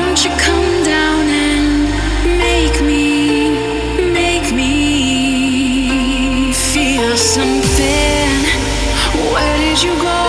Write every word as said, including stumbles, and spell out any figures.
don't you come down and make me, make me feel something? Where did you go?